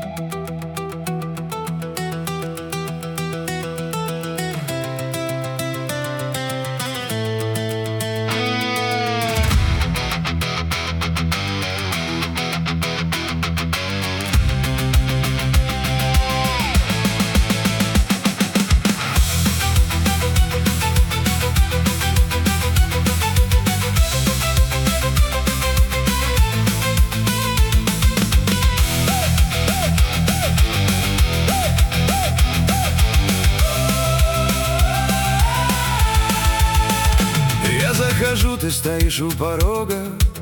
Захожу, ты стоишь у порога.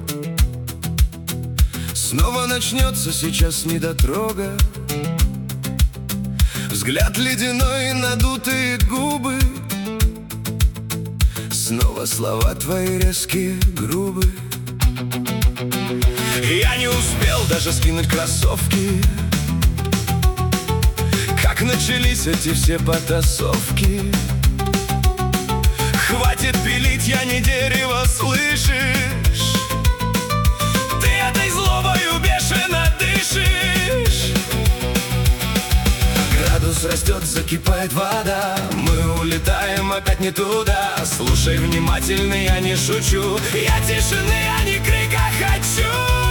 Снова начнется сейчас недотрога. Взгляд ледяной, надутые губы. Снова слова твои резкие, грубые. Я не успел даже скинуть кроссовки, как начались эти все потасовки. Хватит пилить, я не дерево, слышишь? Ты этой злобою бешено дышишь. Градус растет, закипает вода. Мы улетаем опять не туда. Слушай внимательно, я не шучу. Я тишины, а не крика хочу.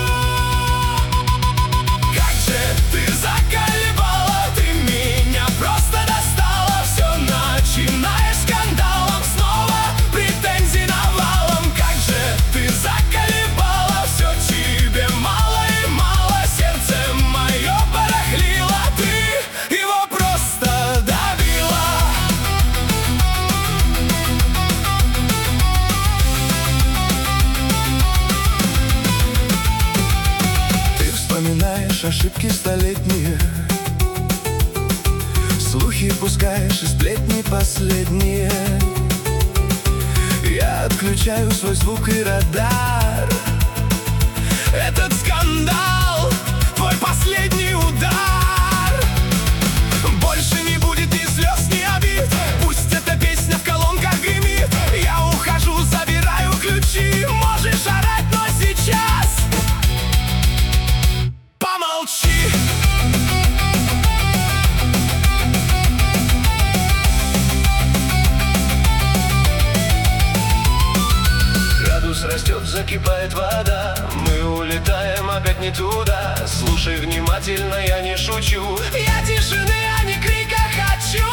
Как же ты заколебала, ты меня просто достала. Все начинаешь скандалом, снова претензий навалом. Как же ты заколебала, все тебе мало и мало. Сердце мое барахлило, ты его просто добила. Ты вспоминаешь ошибки столетние, слухи пускаешь и сплетни последние. Я отключаю свой звук и радар. Этот скандал — твой последний удар. Больше не будет ни слез, ни обид. Пусть эта песня в колонках гремит. Я ухожу, забираю ключи. Можешь орать, но сейчас помолчи. Растет, закипает вода. Мы улетаем опять не туда. Слушай внимательно, я не шучу. Я тишины, а не крика хочу.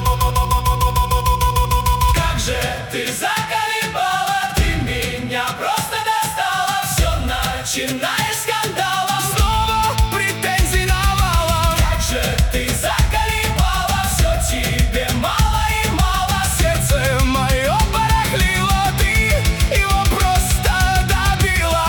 Как же ты заколебала, ты меня просто достала. Все начинаешь скандалом, снова претензий навалом. Как же ты заколебала, все тебе мало и мало. Сердце мое барахлило, ты его просто добила.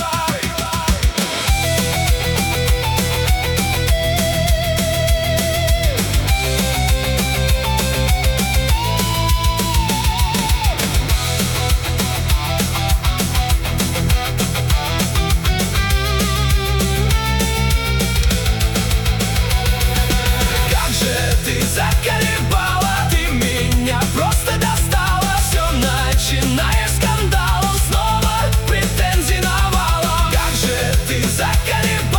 Как же ты заколебала, ты меня просто достала. Все начинаешь скандалом, снова претензий навалом. Как же ты заколебала.